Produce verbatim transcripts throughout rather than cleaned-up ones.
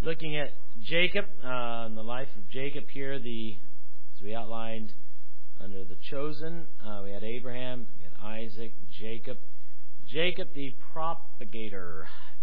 looking at Jacob, uh, and the life of Jacob here, the as we outlined under the chosen, uh, we had Abraham, we had Isaac, Jacob. Jacob the propagator.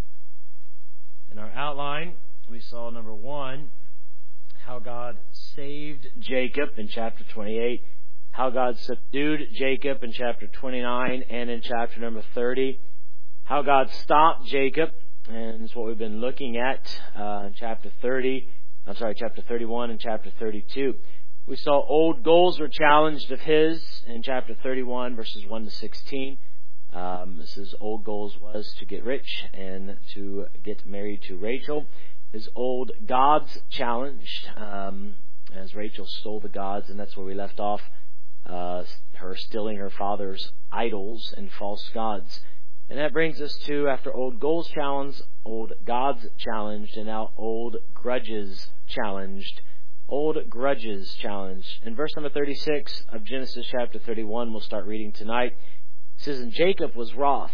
In our outline, we saw number one, how God saved Jacob in chapter twenty-eight, how God subdued Jacob in chapter twenty-nine and in chapter number thirty, how God stopped Jacob, and it's what we've been looking at uh, in chapter thirty, I'm sorry, chapter thirty-one and chapter thirty-two. We saw old goals were challenged of his in chapter thirty-one, verses one to sixteen. Um, his old goals was to get rich and to get married to Rachel. His old gods challenged um, as Rachel stole the gods, and that's where we left off, uh, her stealing her father's idols and false gods. And that brings us to, after old goals challenged, old gods challenged, and now old grudges challenged. Old grudges challenged. In verse number thirty-six of Genesis chapter thirty-one, we'll start reading tonight. It says, "And Jacob was wroth,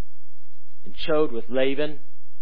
and chode with Laban.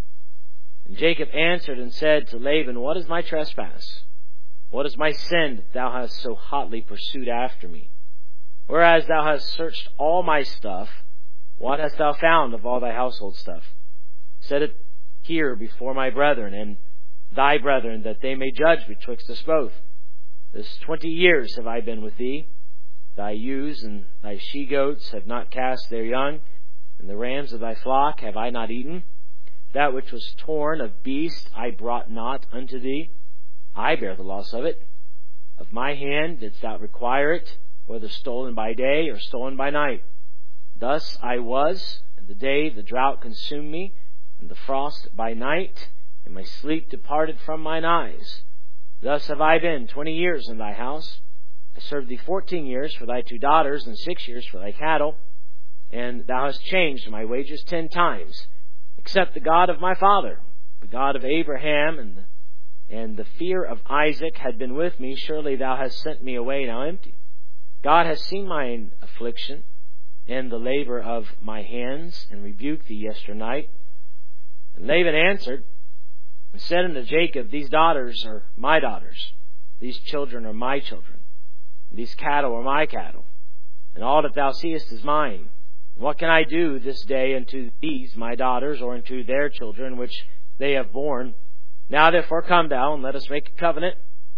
And Jacob answered and said to Laban, What is my trespass? What is my sin that thou hast so hotly pursued after me? Whereas thou hast searched all my stuff, what hast thou found of all thy household stuff? Set it here before my brethren and thy brethren, that they may judge betwixt us both. This twenty years have I been with thee. Thy ewes and thy she-goats have not cast their young, and the rams of thy flock have I not eaten. That which was torn of beast I brought not unto thee. I bear the loss of it. Of my hand didst thou require it, whether stolen by day or stolen by night. Thus I was, in the day the drought consumed me, and the frost by night, and my sleep departed from mine eyes. Thus have I been twenty years in thy house. I served thee fourteen years for thy two daughters, and six years for thy cattle. And thou hast changed my wages ten times, except the God of my father, the God of Abraham, and the, and the fear of Isaac had been with me. Surely thou hast sent me away now empty. God has seen mine affliction, and the labor of my hands, and rebuked thee yesternight." And Laban answered and said unto Jacob, These daughters are my daughters, these children are my children, and these cattle are my cattle, and all that thou seest is mine. And what can I do this day unto these my daughters, or unto their children which they have borne? Now therefore come thou, and let us make a covenant,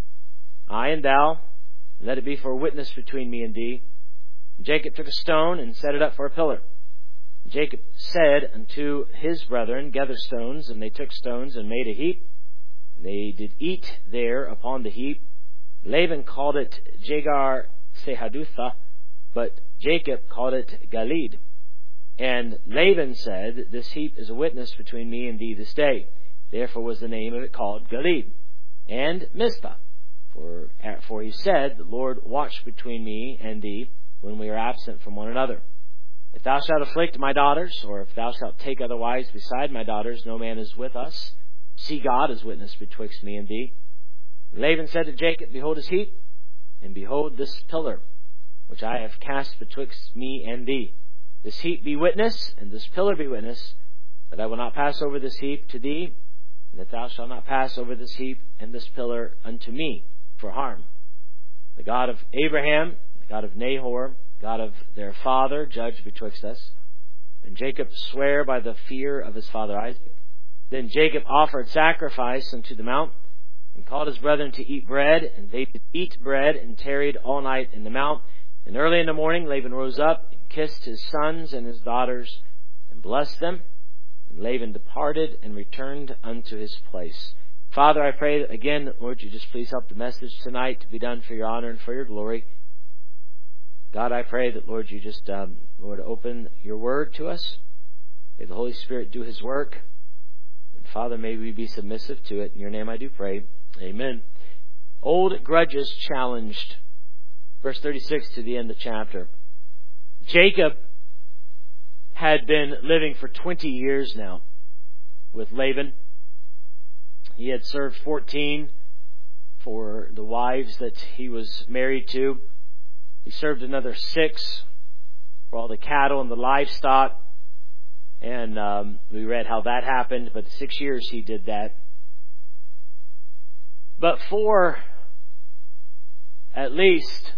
I and thou, and let it be for a witness between me and thee. And Jacob took a stone and set it up for a pillar. And Jacob said unto his brethren, Gather stones. And they took stones and made a heap. And they did eat there upon the heap. Laban called it Jagar Sehadutha, but Jacob called it Galid. And Laban said, This heap is a witness between me and thee this day. Therefore was the name of it called Galid. And Mizpah, for, for he said, The Lord watch between me and thee when we are absent from one another. If thou shalt afflict my daughters, or if thou shalt take other wives beside my daughters, no man is with us. See, God is witness betwixt me and thee. And Laban said to Jacob, Behold his heap, and behold this pillar, which I have cast betwixt me and thee. This heap be witness, and this pillar be witness, that I will not pass over this heap to thee, and that thou shalt not pass over this heap and this pillar unto me for harm. The God of Abraham, the God of Nahor, God of their father, judge betwixt us. And Jacob sware by the fear of his father Isaac. Then Jacob offered sacrifice unto the mount, and called his brethren to eat bread, and they did eat bread, and tarried all night in the mount. And early in the morning Laban rose up, and kissed his sons and his daughters, and blessed them. And Laban departed, and returned unto his place. Father, I pray that again, Lord, you just please help the message tonight to be done for your honor and for your glory. God, I pray that, Lord, you just, um, Lord, open your word to us. May the Holy Spirit do his work. And Father, may we be submissive to it. In your name I do pray. Amen. Old grudges challenged. Verse thirty-six to the end of the chapter. Jacob had been living for twenty years now with Laban. He had served fourteen for the wives that he was married to. He served another six for all the cattle and the livestock. And um, we read how that happened. But six years he did that. But for at least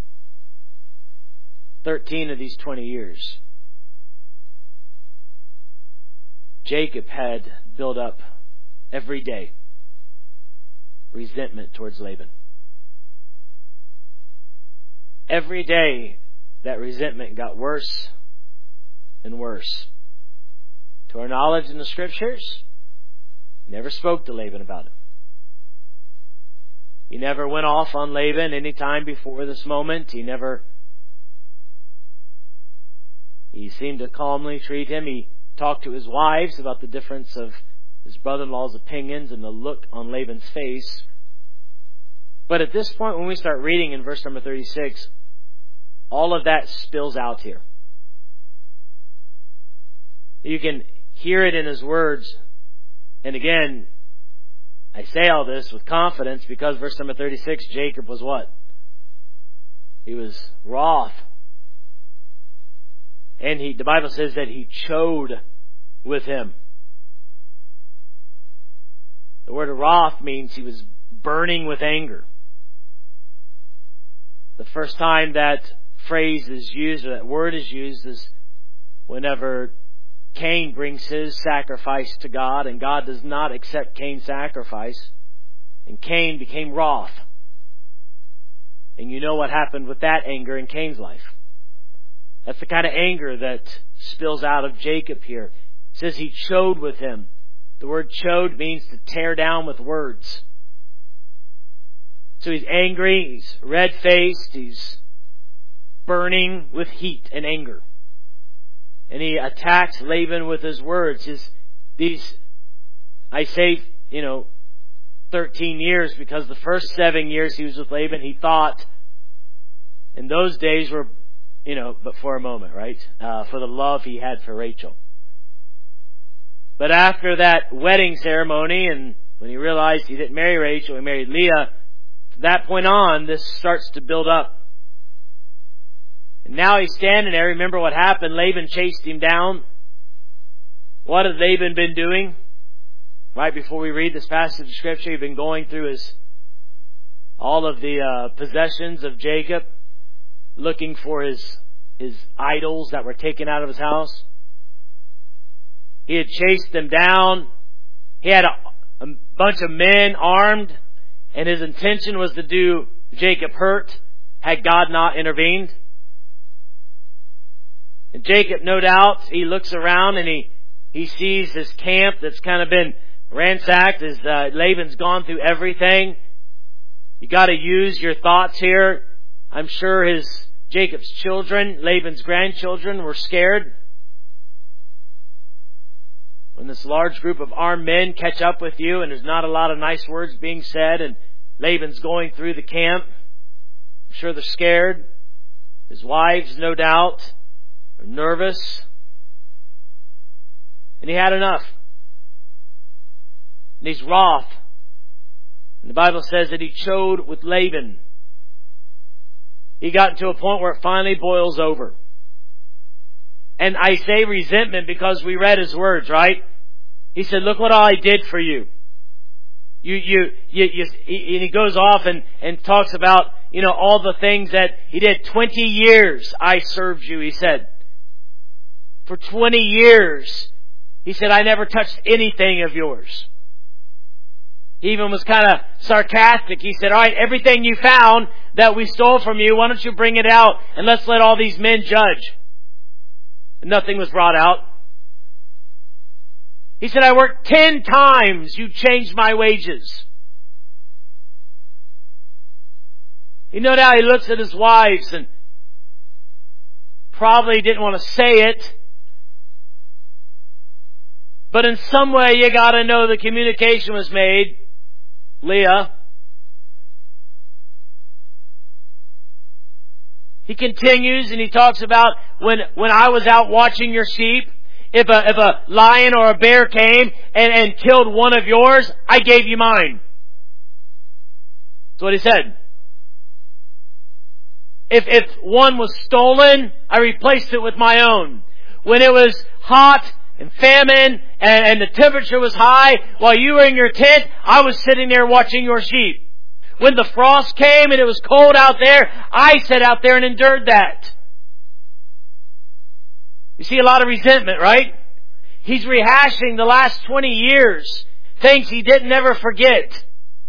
thirteen of these twenty years, Jacob had built up every day resentment towards Laban. Every day that resentment got worse and worse. To our knowledge in the Scriptures, he never spoke to Laban about it. He never went off on Laban any time before this moment. He never... He seemed to calmly treat him. He talked to his wives about the difference of his brother-in-law's opinions and the look on Laban's face. But at this point, when we start reading in verse number thirty-six, all of that spills out here. You can hear it in his words. And again, I say all this with confidence because verse number thirty-six, Jacob was what? He was wroth. And he, the Bible says that he chode with him. The word wrath means he was burning with anger. The first time that phrase is used, or that word is used, is whenever Cain brings his sacrifice to God, and God does not accept Cain's sacrifice. And Cain became wroth. And you know what happened with that anger in Cain's life. That's the kind of anger that spills out of Jacob here. It says he chode with him. The word chode means to tear down with words. So he's angry, he's red-faced, he's burning with heat and anger. And he attacks Laban with his words. His, these, I say, you know, thirteen years, because the first seven years he was with Laban, he thought, and those days were, you know, but for a moment, right? Uh, for the love he had for Rachel. But after that wedding ceremony, and when he realized he didn't marry Rachel, he married Leah, from that point on, this starts to build up. And now he's standing there. Remember what happened? Laban chased him down. What had Laban been doing? Right before we read this passage of Scripture, he'd been going through his all of the uh, possessions of Jacob, looking for his his idols that were taken out of his house. He had chased them down. He had a, a bunch of men armed, and his intention was to do Jacob hurt had God not intervened. And Jacob, no doubt, he looks around and he, he sees his camp that's kind of been ransacked as uh, Laban's gone through everything. You got to use your thoughts here. I'm sure his Jacob's children, Laban's grandchildren, were scared. When this large group of armed men catch up with you and there's not a lot of nice words being said and Laban's going through the camp, I'm sure they're scared. His wives, no doubt, are nervous. And he had enough. And he's wroth. And the Bible says that he chode with Laban. He got to a point where it finally boils over. And I say resentment because we read his words, right? He said, look what all I did for you. You, you, you, you he, and he goes off and, and talks about, you know, all the things that he did. Twenty years I served you, he said. For twenty years, he said, I never touched anything of yours. He even was kind of sarcastic. He said, all right, everything you found that we stole from you, why don't you bring it out and let's let all these men judge. And nothing was brought out. He said, I worked ten times. You changed my wages. You know, now he looks at his wives and probably didn't want to say it. But in some way you got to know the communication was made. Leah. He continues and he talks about when, when I was out watching your sheep, if a, if a lion or a bear came and, and killed one of yours, I gave you mine. That's what he said. If, if one was stolen, I replaced it with my own. When it was hot and famine and, and the temperature was high, while you were in your tent, I was sitting there watching your sheep. When the frost came and it was cold out there, I sat out there and endured that. You see a lot of resentment, right? He's rehashing the last twenty years, things he didn't ever forget.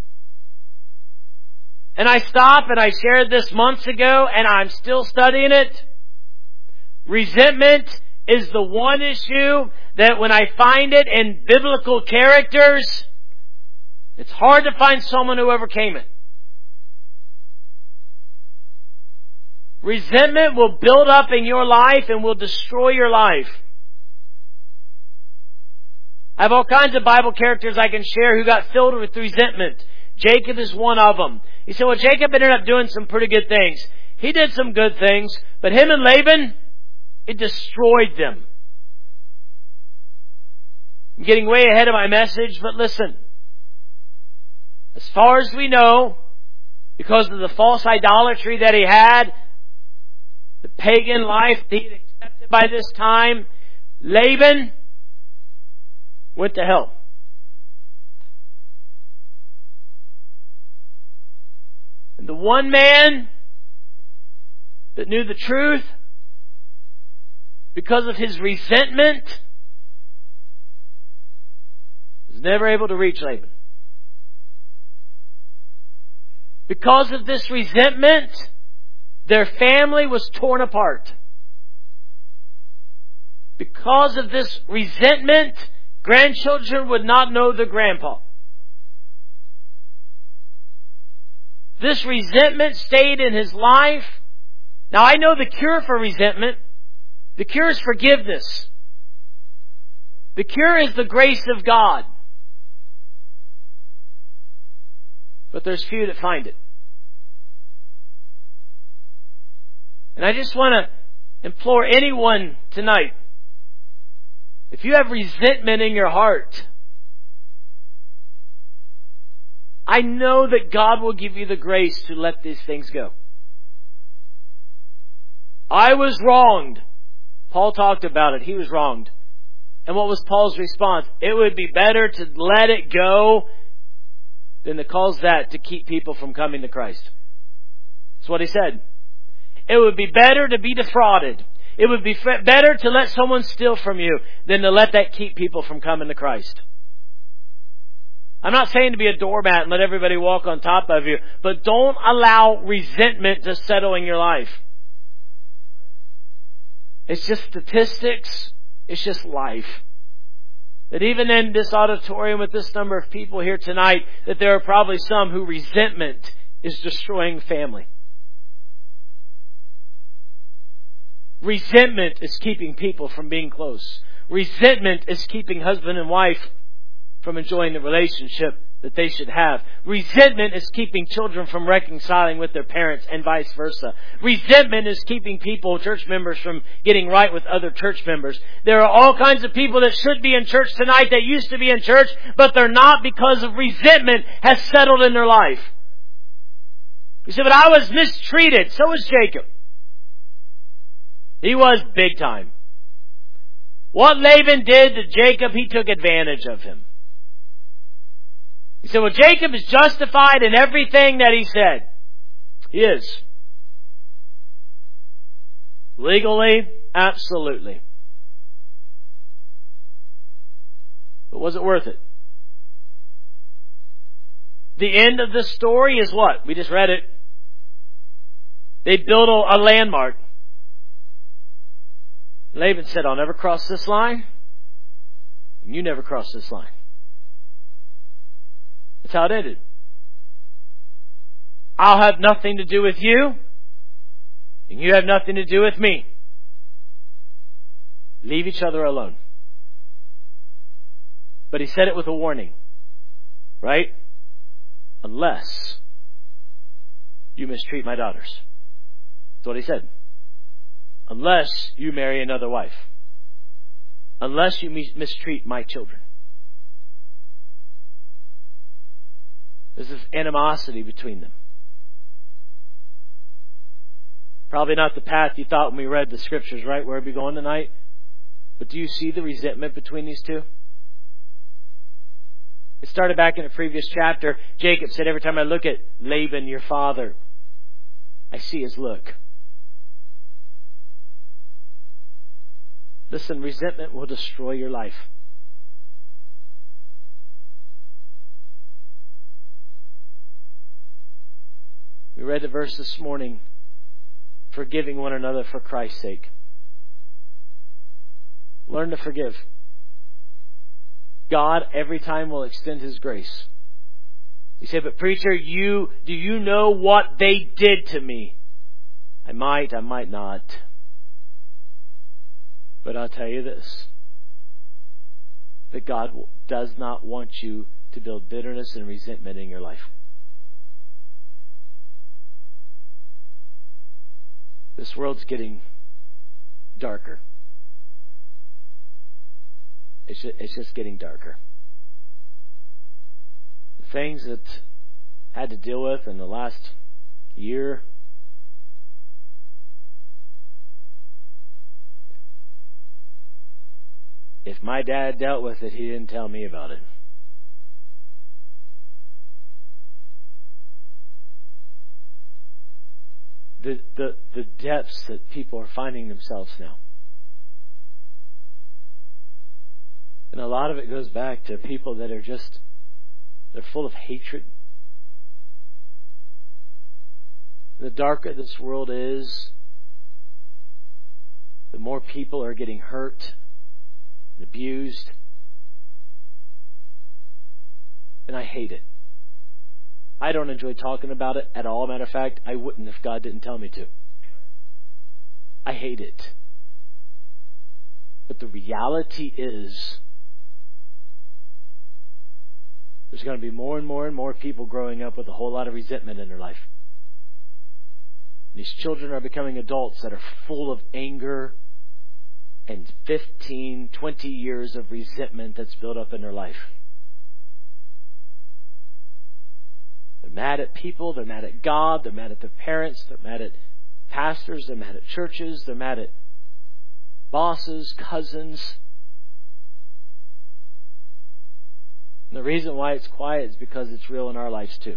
And I stop and I shared this months ago and I'm still studying it. Resentment is the one issue that when I find it in biblical characters, it's hard to find someone who overcame it. Resentment will build up in your life and will destroy your life. I have all kinds of Bible characters I can share who got filled with resentment. Jacob is one of them. You say, well, Jacob ended up doing some pretty good things. He did some good things, but him and Laban, it destroyed them. I'm getting way ahead of my message, but listen. As far as we know, because of the false idolatry that he had, the pagan life that he had accepted by this time, Laban went to hell. And the one man that knew the truth, because of his resentment, was never able to reach Laban. Because of this resentment, their family was torn apart. Because of this resentment, grandchildren would not know their grandpa. This resentment stayed in his life. Now I know the cure for resentment. The cure is forgiveness. The cure is the grace of God. But there's few that find it. And I just want to implore anyone tonight, if you have resentment in your heart, I know that God will give you the grace to let these things go. I was wronged. Paul talked about it. He was wronged. And what was Paul's response? It would be better to let it go than to cause that to keep people from coming to Christ. That's what he said. It would be better to be defrauded. It would be better to let someone steal from you than to let that keep people from coming to Christ. I'm not saying to be a doormat and let everybody walk on top of you, but don't allow resentment to settle in your life. It's just statistics. It's just life. That even in this auditorium with this number of people here tonight, that there are probably some who resentment is destroying family. Resentment is keeping people from being close. Resentment is keeping husband and wife from enjoying the relationship that they should have. Resentment is keeping children from reconciling with their parents and vice versa. Resentment is keeping people, church members, from getting right with other church members. There are all kinds of people that should be in church tonight that used to be in church, but they're not because of resentment has settled in their life. You say, but I was mistreated. So was Jacob. He was big time. What Laban did to Jacob, he took advantage of him. He said, well, Jacob is justified in everything that he said. He is. Legally, absolutely. But was it worth it? The end of the story is what? We just read it. They built a, a landmark. Laban said, I'll never cross this line. And you never cross this line. That's how it ended. I'll have nothing to do with you. And you have nothing to do with me. Leave each other alone. But he said it with a warning. Right? Unless you mistreat my daughters. That's what he said. Unless you marry another wife. Unless you mistreat my children. There's this animosity between them. Probably not the path you thought when we read the scriptures, right? Where are we going tonight? But do you see the resentment between these two? It started back in a previous chapter. Jacob said, every time I look at Laban, your father, I see his look. Listen, resentment will destroy your life. We read the verse this morning, forgiving one another for Christ's sake. Learn to forgive. God every time will extend His grace. You say, but preacher, you do you know what they did to me? I might, I might not. But I'll tell you this, that God does not want you to build bitterness and resentment in your life. This world's getting darker. It's just, it's just getting darker. The things that I had to deal with in the last year, if my dad dealt with it, he didn't tell me about it. The, the, the depths that people are finding themselves now. And a lot of it goes back to people that are just, they're full of hatred. The darker this world is, the more people are getting hurt and abused. And I hate it. I don't enjoy talking about it at all. Matter of fact, I wouldn't if God didn't tell me to. I hate it. But the reality is, there's going to be more and more and more people growing up with a whole lot of resentment in their life. These children are becoming adults that are full of anger and fifteen, twenty years of resentment that's built up in their life. They're mad at people, they're mad at God, they're mad at their parents, they're mad at pastors, they're mad at churches, they're mad at bosses, cousins. And the reason why it's quiet is because it's real in our lives too.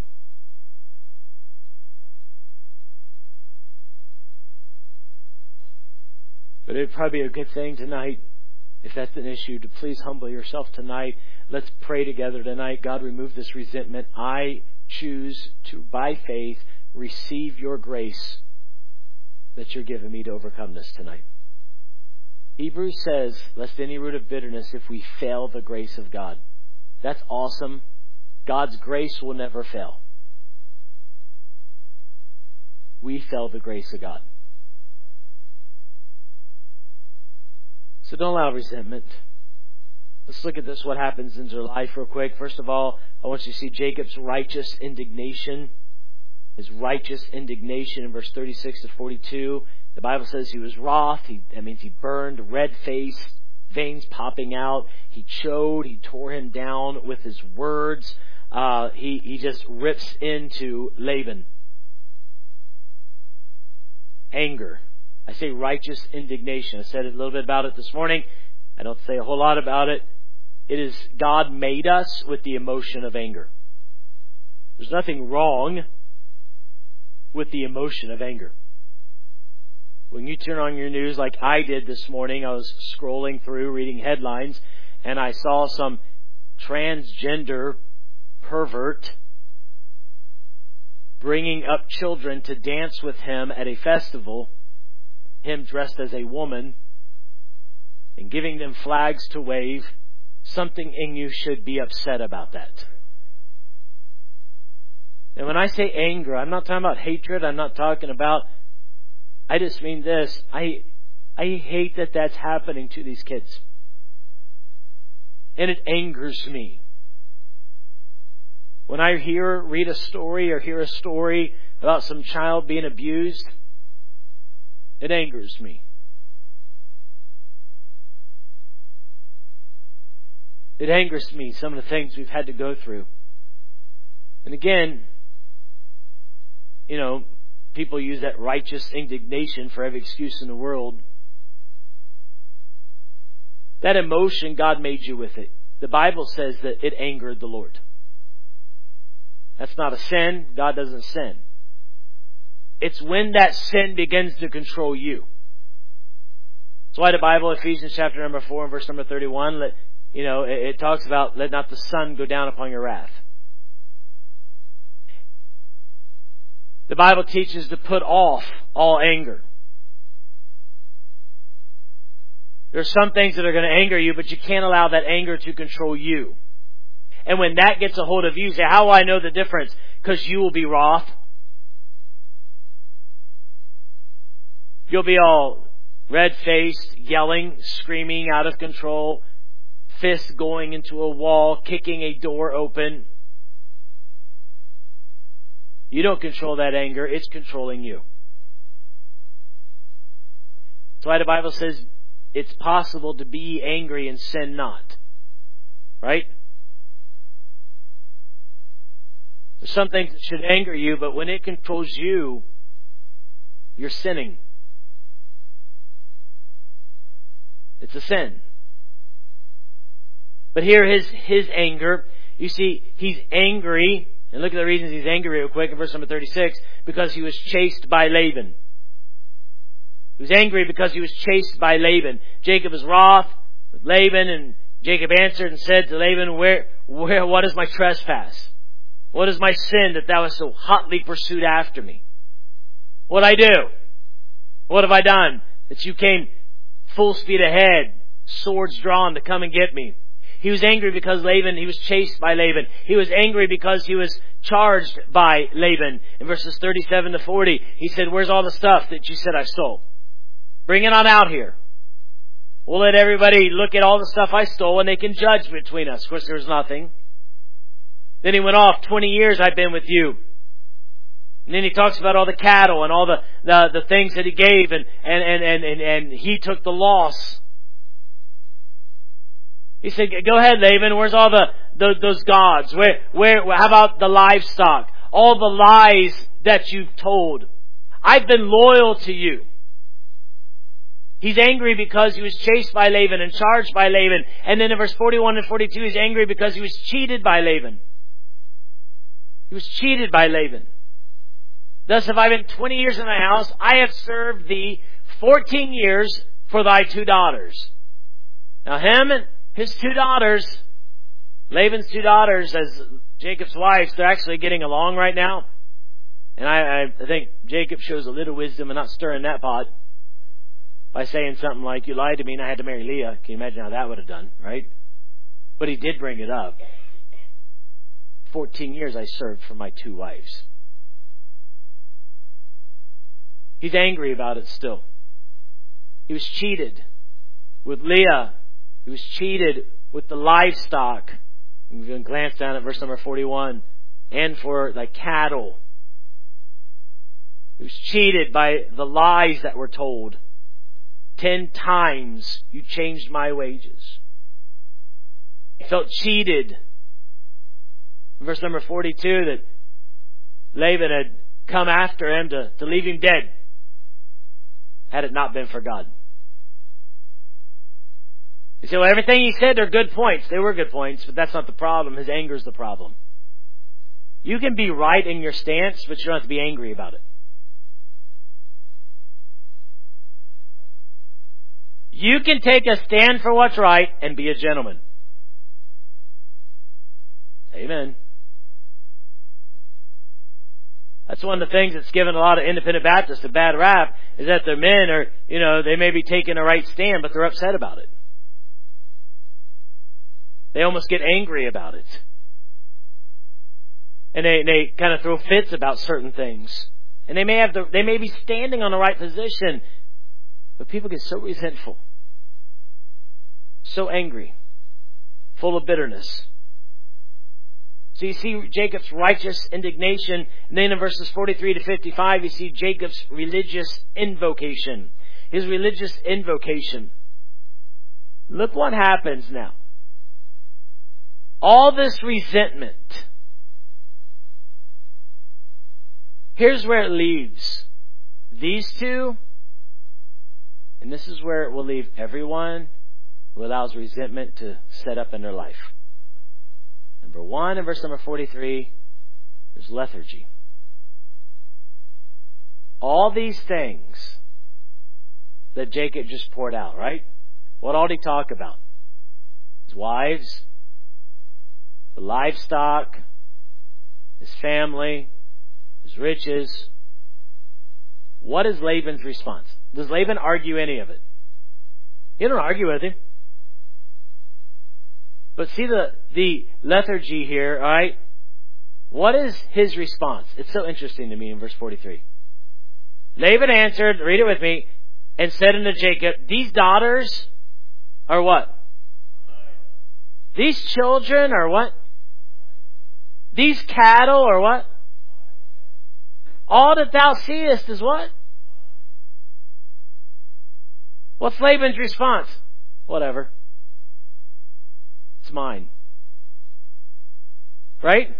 But it would probably be a good thing tonight, if that's an issue, to please humble yourself tonight. Let's pray together tonight. God, remove this resentment. I choose to, by faith, receive your grace that you're giving me to overcome this tonight. Hebrews says, lest any root of bitterness if we fail the grace of God. That's awesome. God's grace will never fail. We fail the grace of God. So don't allow resentment. Let's look at this, what happens in their life real quick. First of all, I want you to see Jacob's righteous indignation. His righteous indignation in verse thirty-six to forty-two. The Bible says he was wroth. He, that means he burned, red-faced, veins popping out. He chode. He tore him down with his words. Uh, he, he just rips into Laban. Anger. I say righteous indignation. I said a little bit about it this morning. I don't say a whole lot about it. It is God made us with the emotion of anger. There's nothing wrong with the emotion of anger. When you turn on your news like I did this morning, I was scrolling through reading headlines and I saw some transgender pervert bringing up children to dance with him at a festival, him dressed as a woman, and giving them flags to wave. Something in you should be upset about that. And when I say anger, I'm not talking about hatred. I'm not talking about, I just mean this. I, I hate that that's happening to these kids. And it angers me. When I hear, read a story or hear a story about some child being abused, it angers me. It angers me, some of the things we've had to go through. And again, you know, people use that righteous indignation for every excuse in the world. that emotion, God made you with it. The Bible says that it angered the Lord. That's not a sin. God doesn't sin. It's when that sin begins to control you. That's why the Bible, Ephesians chapter number four and verse number thirty-one, let, you know, it, it talks about, let not the sun go down upon your wrath. The Bible teaches to put off all anger. There's some things that are going to anger you, but you can't allow that anger to control you. And when that gets a hold of you, you say, how will I know the difference? Because you will be wroth. You'll be all red-faced, yelling, screaming, out of control, fists going into a wall, kicking a door open. You don't control that anger. It's controlling you. That's why the Bible says it's possible to be angry and sin not. Right? There's some things that should anger you, but when it controls you, you're sinning. It's a sin. But here his, his anger, you see, he's angry. And look at the reasons he's angry real quick in verse number thirty-six. Because he was chased by Laban. He was angry because he was chased by Laban. Jacob is wroth with Laban, and Jacob answered and said to Laban, Where, where, what is my trespass? What is my sin that thou hast so hotly pursued after me? What I do? What have I done that you came full speed ahead, swords drawn to come and get me? He was angry because Laban, he was chased by Laban. He was angry because he was charged by Laban. In verses thirty-seven to forty, he said, where's all the stuff that you said I stole? Bring it on out here. We'll let everybody look at all the stuff I stole and they can judge between us. Of course, there was nothing. Then he went off, twenty years I've been with you. And then he talks about all the cattle and all the, the, the things that he gave, and, and, and, and, and, and he took the loss. He said, go ahead, Laban, where's all the, the those gods? Where, where, how about the livestock? All the lies that you've told. I've been loyal to you. He's angry because he was chased by Laban and charged by Laban. And then in verse forty-one and forty-two, he's angry because he was cheated by Laban. He was cheated by Laban. Thus have I been twenty years in thy house. I have served thee fourteen years for thy two daughters. Now him and his two daughters, Laban's two daughters as Jacob's wives, they're actually getting along right now. And I, I think Jacob shows a little wisdom in not stirring that pot by saying something like, you lied to me and I had to marry Leah. Can you imagine how that would have done, right? But he did bring it up. Fourteen years I served for my two wives. He's angry about it still. He was cheated with Leah. He was cheated with the livestock. We can glance down at verse number forty-one. And for the cattle. He was cheated by the lies that were told. Ten times you changed my wages. He felt cheated. In verse number forty-two, that Laban had come after him to, to leave him dead, had it not been for God. You say, well, everything he said are good points. They were good points, but that's not the problem. His anger is the problem. You can be right in your stance, but you don't have to be angry about it. You can take a stand for what's right and be a gentleman. Amen. That's one of the things that's given a lot of independent Baptists a bad rap, is that their men are, you know, they may be taking a right stand, but they're upset about it. They almost get angry about it. And they, they kind of throw fits about certain things. And they may have the, they may be standing on the right position, but people get so resentful, so angry, full of bitterness. So you see Jacob's righteous indignation, and then in verses forty-three to fifty-five, you see Jacob's religious invocation. His religious invocation. Look what happens now. All this resentment. Here's where it leaves these two, and this is where it will leave everyone who allows resentment to set up in their life. Number one, in verse number forty-three, there's lethargy. All these things that Jacob just poured out, right? What all did he talk about? His wives, the livestock, his family, his riches. What is Laban's response? Does Laban argue any of it? He don't argue with him. But see the, the lethargy here, alright? What is his response? It's so interesting to me in verse forty-three. Laban answered, read it with me, and said unto Jacob, these daughters are what? These children are what? These cattle are what? All that thou seest is what? What's Laban's response? Whatever. It's mine. Right?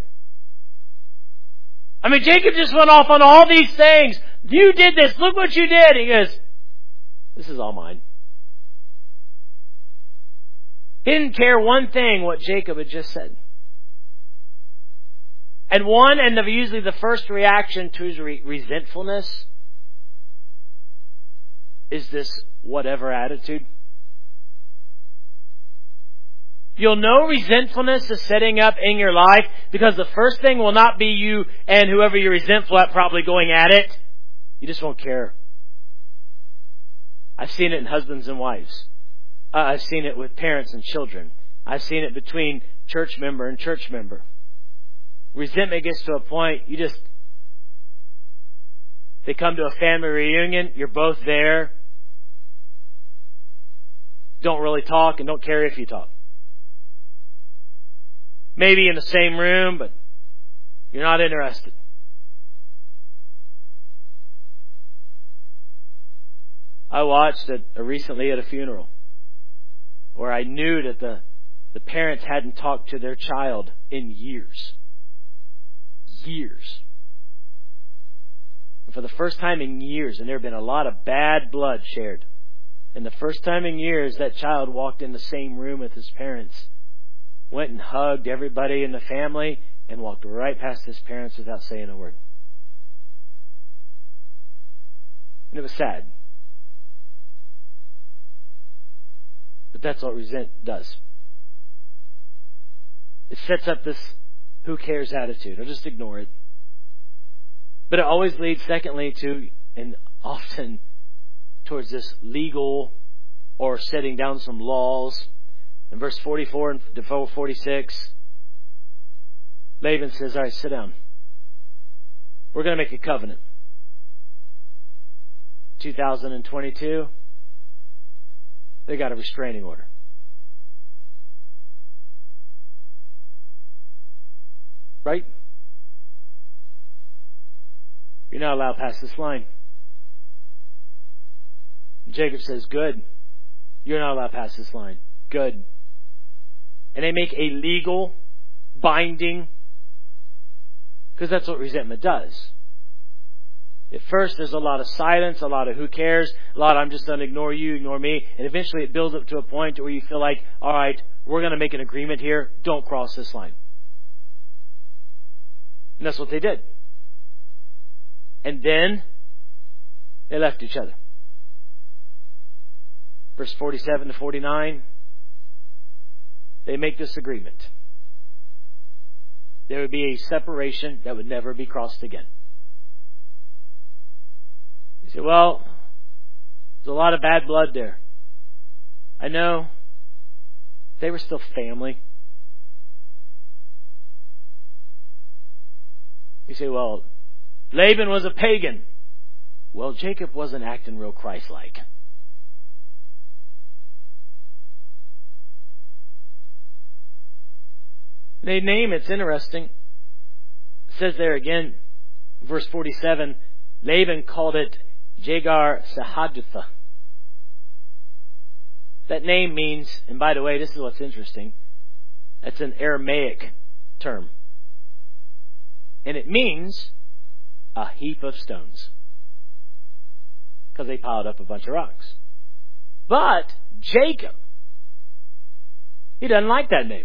I mean, Jacob just went off on all these things. You did this. Look what you did. He goes, this is all mine. He didn't care one thing what Jacob had just said. And one, and the, usually the first reaction to his re- resentfulness is this whatever attitude. You'll know resentfulness is setting up in your life because the first thing will not be you and whoever you're resentful at probably going at it. You just won't care. I've seen it in husbands and wives. Uh, I've seen it with parents and children. I've seen it between church member and church member. Resentment gets to a point, you just, they come to a family reunion, you're both there. Don't really talk and don't care if you talk. Maybe in the same room, but you're not interested. I watched it recently at a funeral where I knew that the, the parents hadn't talked to their child in years. Years. And for the first time in years, and there had been a lot of bad blood shared. And the first time in years, that child walked in the same room with his parents, went and hugged everybody in the family, and walked right past his parents without saying a word. And it was sad. But that's what resent does. It sets up this who cares attitude. I'll just ignore it. But it always leads, secondly, to, and often towards this legal or setting down some laws. In verse forty-four and forty-six, Laban says, all right, sit down. We're going to make a covenant. two thousand twenty-two, they got a restraining order. Right? You're not allowed past this line. Jacob says, good. You're not allowed past this line. Good. And they make a legal, binding, because that's what resentment does. At first, there's a lot of silence, a lot of who cares, a lot of I'm just going to ignore you, ignore me. And eventually it builds up to a point where you feel like, all right, we're going to make an agreement here. Don't cross this line. And that's what they did. And then they left each other. Verse forty-seven to forty-nine, they make this agreement. There would be a separation that would never be crossed again. You say, well, there's a lot of bad blood there. I know. They were still family. You say, well, Laban was a pagan. Well, Jacob wasn't acting real Christ-like. They name, it's interesting. It says there again, verse forty-seven, Laban called it Jegar Sahadutha. That name means, and by the way, this is what's interesting, that's an Aramaic term. And it means a heap of stones. Because they piled up a bunch of rocks. But Jacob He doesn't like that name.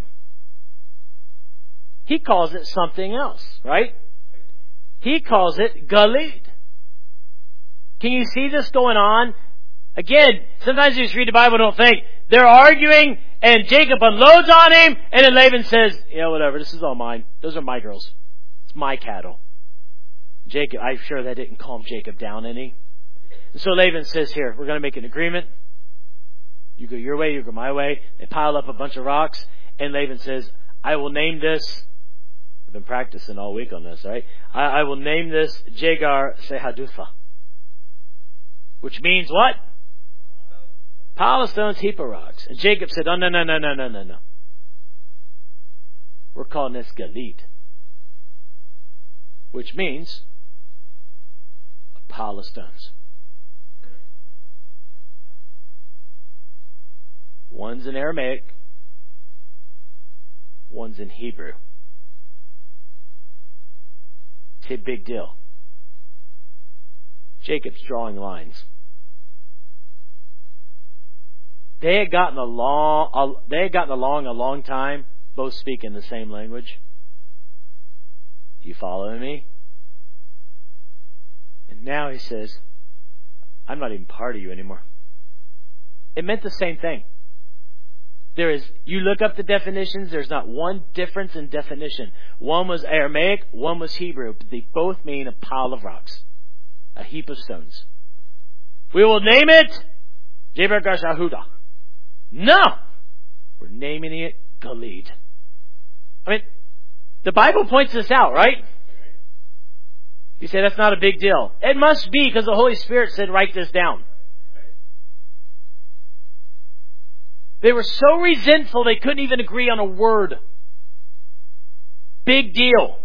He calls it something else, right? He calls it Galeed. Can you see this going on? Again, sometimes you just read the Bible and don't think. They're arguing and Jacob unloads on him and then Laban says, yeah, whatever, this is all mine. Those are my girls. It's my cattle. Jacob, I'm sure that didn't calm Jacob down any. And so Laban says, here, we're going to make an agreement. You go your way, you go my way. They pile up a bunch of rocks and Laban says, I will name this. I've been practicing all week on this, right? I, I will name this Jegar Sehadutha. Which means what? Pile of stones, heap of rocks. And Jacob said, oh, no, no, no, no, no, no, no. We're calling this Galeed. Which means a pile of stones. One's in Aramaic. One's in Hebrew. It's a big deal. Jacob's drawing lines. They had gotten along. They had gotten along a long time, both speaking the same language. Do you follow me? And now he says, "I'm not even part of you anymore." It meant the same thing. There is. You look up the definitions. There's not one difference in definition. One was Aramaic. One was Hebrew. But they both mean a pile of rocks, a heap of stones. We will name it Jebar Shahuda. No! We're naming it Galeed. I mean, the Bible points this out, right? You say that's not a big deal. It must be because the Holy Spirit said write this down. They were so resentful they couldn't even agree on a word. Big deal.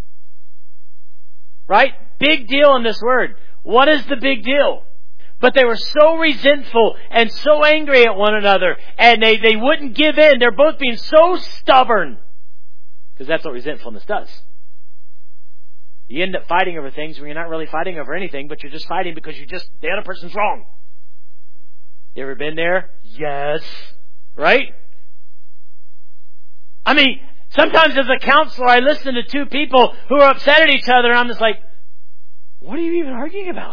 Right? Big deal in this word. What is the big deal? But they were so resentful and so angry at one another. And they, they wouldn't give in. They're both being so stubborn. Because that's what resentfulness does. You end up fighting over things when you're not really fighting over anything. But you're just fighting because you just, the other person's wrong. You ever been there? Yes. Right? I mean, sometimes as a counselor I listen to two people who are upset at each other and I'm just like, what are you even arguing about?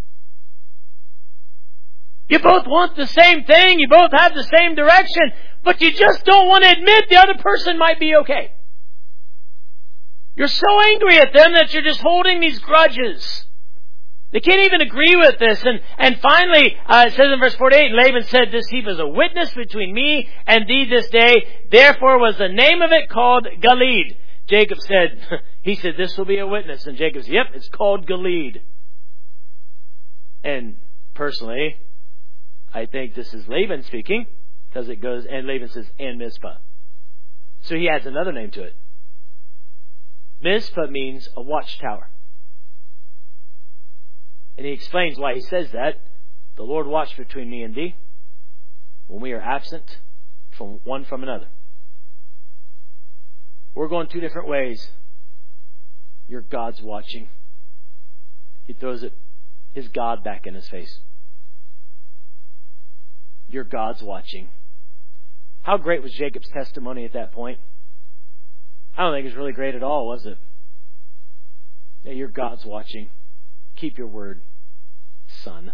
You both want the same thing. You both have the same direction. But you just don't want to admit the other person might be okay. You're so angry at them that you're just holding these grudges. They can't even agree with this. And, and finally, uh, it says in verse forty-eight, Laban said, this heap is a witness between me and thee this day. Therefore was the name of it called Galeed. Jacob said, he said, this will be a witness. And Jacob said, yep, it's called Galeed. And personally, I think this is Laban speaking, because it goes, and Laban says, and Mizpah. So he adds another name to it. Mizpah means a watchtower. And he explains why he says that. The Lord watched between me and thee when we are absent from one from another. We're going two different ways. Your God's watching. He throws it, his God back in his face. Your God's watching. How great was Jacob's testimony at that point? I don't think it was really great at all, was it? Yeah, your God's watching. Keep your word, son.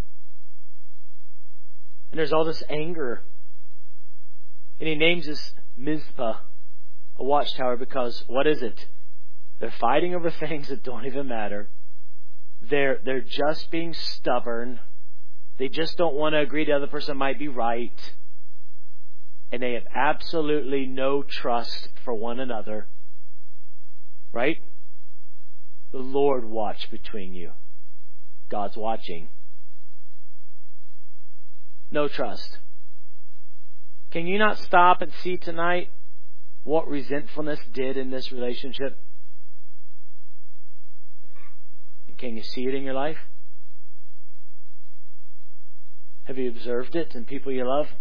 And there's all this anger. And he names this Mizpah, a watchtower, because what is it? They're fighting over things that don't even matter. They're, they're just being stubborn. They just don't want to agree the other person might be right. And they have absolutely no trust for one another. Right? The Lord watch between you. God's watching. No trust. Can you not stop and see tonight what resentfulness did in this relationship? Can you see it in your life? Have you observed it in people you love?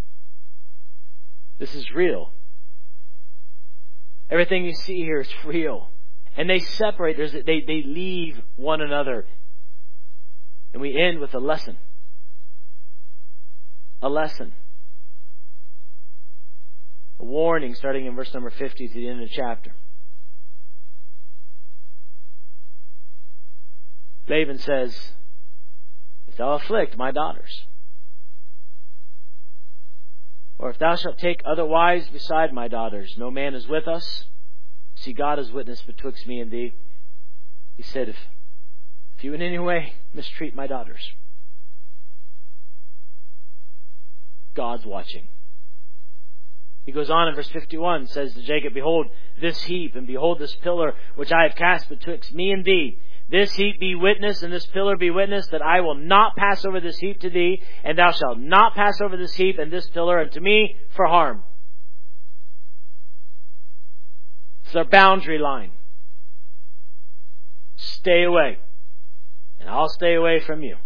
This is real. Everything you see here is real. And they separate. There's, they, they leave one another. And we end with a lesson. A lesson. A warning starting in verse number fifty to the end of the chapter. Laban says, if thou afflict my daughters, or if thou shalt take other wives beside my daughters, no man is with us. See, God is witness betwixt me and thee. He said, if, if you in any way mistreat my daughters, God's watching. He goes on in verse fifty-one, says to Jacob, behold this heap, and behold this pillar which I have cast betwixt me and thee. This heap be witness, and this pillar be witness, that I will not pass over this heap to thee, and thou shalt not pass over this heap and this pillar unto me for harm. It's our boundary line. Stay away, and I'll stay away from you.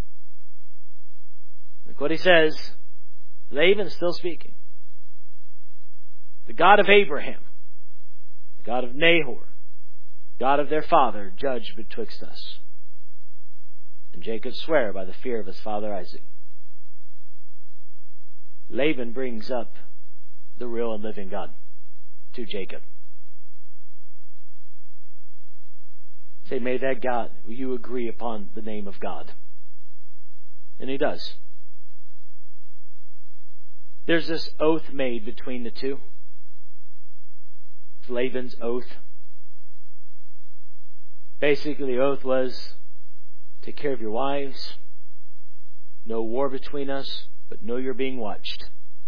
Look what he says. Laban's still speaking. The God of Abraham, the God of Nahor, God of their father, judge betwixt us. And Jacob sware by the fear of his father Isaac. Laban brings up the real and living God to Jacob. Say, may that God, will you agree upon the name of God? And he does. There's this oath made between the two. Laban's oath. Basically, the oath was, take care of your wives. No war between us, but know you're being watched.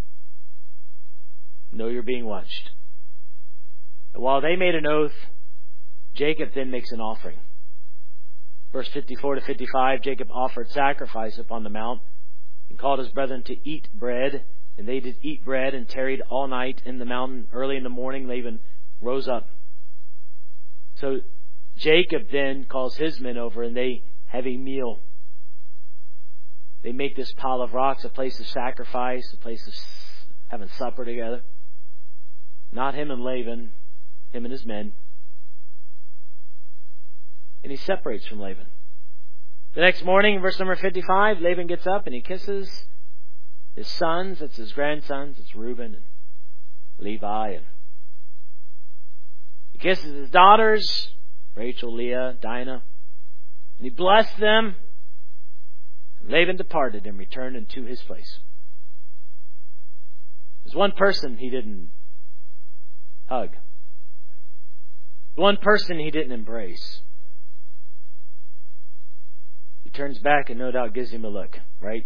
Know you're being watched. And while they made an oath, Jacob then makes an offering. Verse fifty-four to fifty-five, Jacob offered sacrifice upon the mount and called his brethren to eat bread. And they did eat bread and tarried all night in the mountain. Early in the morning, Laban rose up. So Jacob then calls his men over and they have a meal. They make this pile of rocks a place of sacrifice, a place of having supper together. Not him and Laban, him and his men. And he separates from Laban. The next morning, verse number fifty-five, Laban gets up and he kisses his sons. It's his grandsons. It's Reuben and Levi. And he kisses his daughters, Rachel, Leah, Dinah. And he blessed them. And Laban departed and returned into his place. There's one person he didn't hug. One person he didn't embrace. He turns back and no doubt gives him a look, right?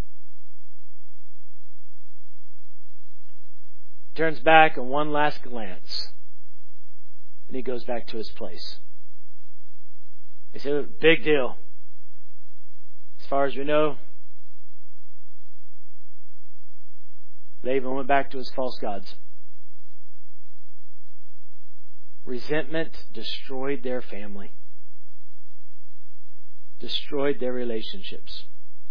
Turns back and one last glance. And he goes back to his place. He said, big deal. As far as we know, Laban went back to his false gods. Resentment destroyed their family. Destroyed their relationships.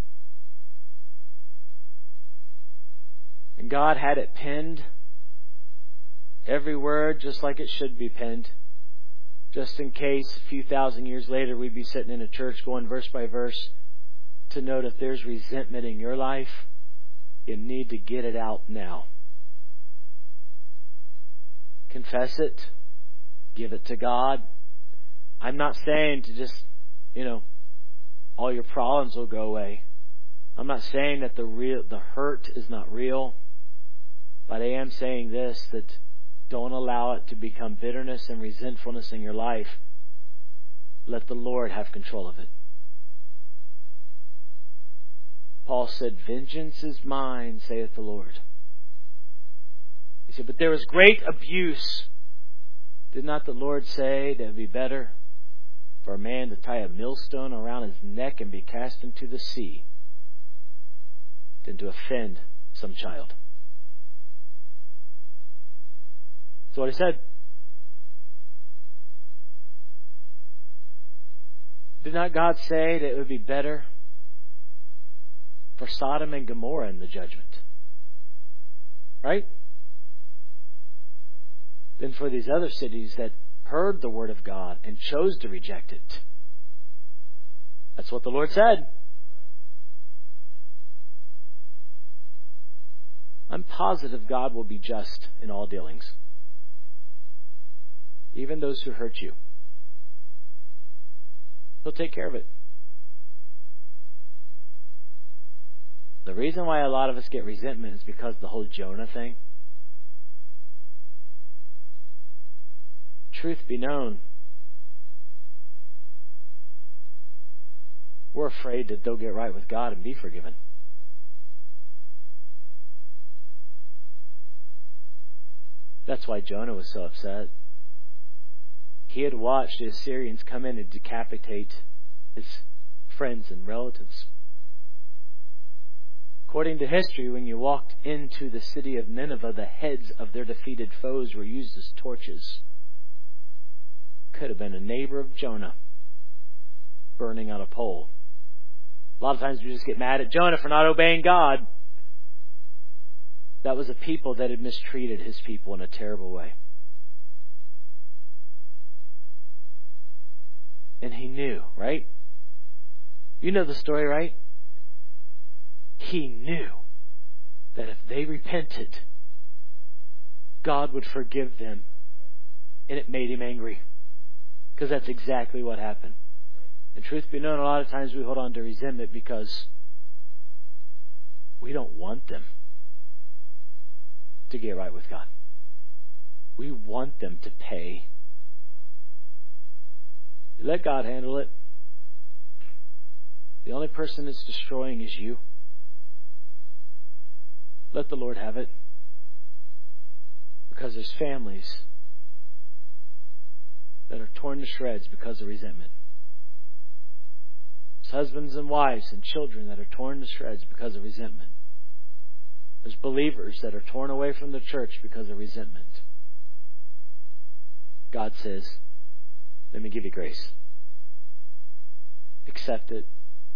And God had it penned. Every word just like it should be penned. Just in case a few thousand years later we'd be sitting in a church going verse by verse to note if there's resentment in your life, you need to get it out now. Confess it. Give it to God. I'm not saying to just, you know, all your problems will go away. I'm not saying that the real, the hurt is not real. But I am saying this, that don't allow it to become bitterness and resentfulness in your life. Let the Lord have control of it. Paul said, vengeance is mine, saith the Lord. He said, but there was great abuse. Did not the Lord say that it would be better for a man to tie a millstone around his neck and be cast into the sea than to offend some child? That's what he said. Did not God say that it would be better for Sodom and Gomorrah in the judgment? Right? Than for these other cities that heard the word of God and chose to reject it. That's what the Lord said. I'm positive God will be just in all dealings, even those who hurt you. He'll take care of it. The reason why a lot of us get resentment is because of the whole Jonah thing. Truth be known, we're afraid that they'll get right with God and be forgiven. That's why Jonah was so upset. He had watched the Assyrians come in and decapitate his friends and relatives. According to history, when you walked into the city of Nineveh, the heads of their defeated foes were used as torches. Could have been a neighbor of Jonah burning on a pole. A lot of times we just get mad at Jonah for not obeying God. That was a people that had mistreated his people in a terrible way. And he knew, right? You know the story, right? He knew that if they repented, God would forgive them. And it made him angry. Because that's exactly what happened. And truth be known, a lot of times we hold on to resentment because we don't want them to get right with God. We want them to pay. You let God handle it. The only person that's destroying is you. Let the Lord have it. Because there's families that are torn to shreds because of resentment. There's husbands and wives and children that are torn to shreds because of resentment. There's believers that are torn away from the church because of resentment. God says, let me give you grace. Accept it.